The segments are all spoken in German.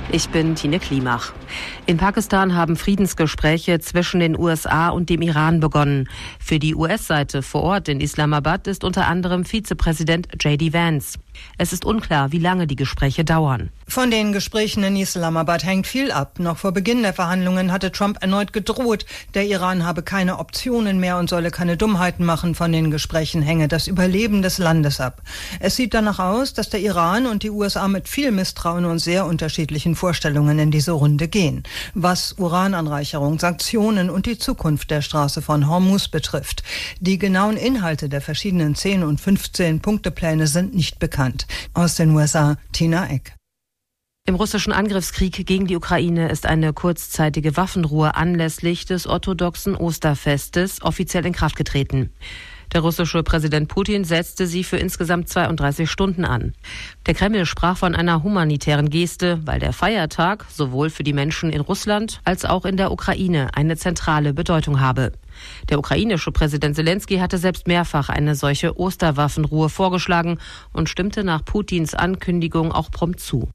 Ich bin Tine Klimach. In Pakistan haben Friedensgespräche zwischen den USA und dem Iran begonnen. Für die US-Seite vor Ort in Islamabad ist unter anderem Vizepräsident J.D. Vance. Es ist unklar, wie lange die Gespräche dauern. Von den Gesprächen in Islamabad hängt viel ab. Noch vor Beginn der Verhandlungen hatte Trump erneut gedroht, der Iran habe keine Optionen mehr und solle keine Dummheiten machen. Von den Gesprächen hänge das Überleben des Landes ab. Es sieht danach aus, dass der Iran und die USA mit viel Misstrauen und sehr unterschiedlichen Vorstellungen in diese Runde gehen, was Urananreicherung, Sanktionen und die Zukunft der Straße von Hormuz betrifft. Die genauen Inhalte der verschiedenen 10- und 15-Punkte-Pläne sind nicht bekannt. Aus den USA, Tina Eck. Im russischen Angriffskrieg gegen die Ukraine ist eine kurzzeitige Waffenruhe anlässlich des orthodoxen Osterfestes offiziell in Kraft getreten. Der russische Präsident Putin setzte sie für insgesamt 32 Stunden an. Der Kreml sprach von einer humanitären Geste, weil der Feiertag sowohl für die Menschen in Russland als auch in der Ukraine eine zentrale Bedeutung habe. Der ukrainische Präsident Selenskyj hatte selbst mehrfach eine solche Osterwaffenruhe vorgeschlagen und stimmte nach Putins Ankündigung auch prompt zu.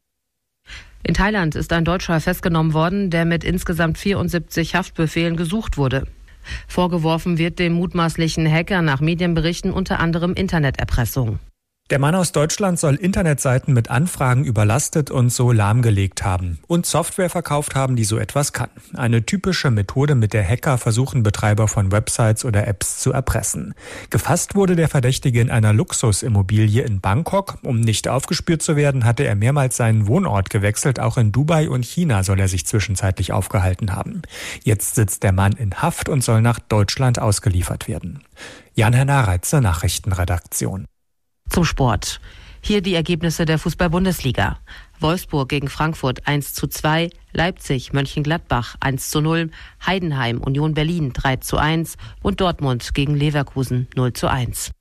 In Thailand ist ein Deutscher festgenommen worden, der mit insgesamt 74 Haftbefehlen gesucht wurde. Vorgeworfen wird dem mutmaßlichen Hacker nach Medienberichten unter anderem Interneterpressung. Der Mann aus Deutschland soll Internetseiten mit Anfragen überlastet und so lahmgelegt haben und Software verkauft haben, die so etwas kann. Eine typische Methode, mit der Hacker versuchen, Betreiber von Websites oder Apps zu erpressen. Gefasst wurde der Verdächtige in einer Luxusimmobilie in Bangkok. Um nicht aufgespürt zu werden, hatte er mehrmals seinen Wohnort gewechselt. Auch in Dubai und China soll er sich zwischenzeitlich aufgehalten haben. Jetzt sitzt der Mann in Haft und soll nach Deutschland ausgeliefert werden. Jan-Herr Reitze, Nachrichtenredaktion. Zum Sport. Hier die Ergebnisse der Fußball-Bundesliga. Wolfsburg gegen Frankfurt 1:2, Leipzig, Mönchengladbach 1:0, Heidenheim, Union Berlin 3:1 und Dortmund gegen Leverkusen 0:1.